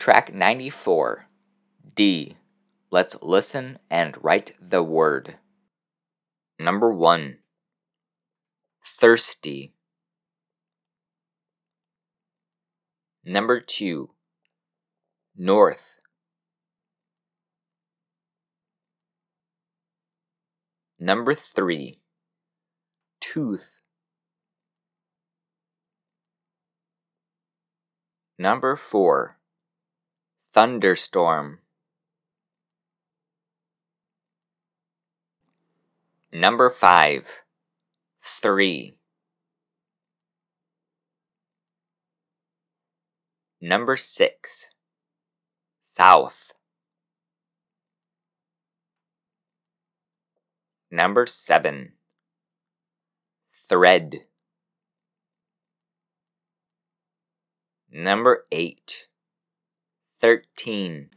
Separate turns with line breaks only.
Track 94. D. Let's listen and write the word. Number 1. Thirsty. Number 2. North. Number 3. Tooth. Number 4. Thunderstorm. Number 5. 3. Number 6. South. Number 7. Thread. Number 8. 13.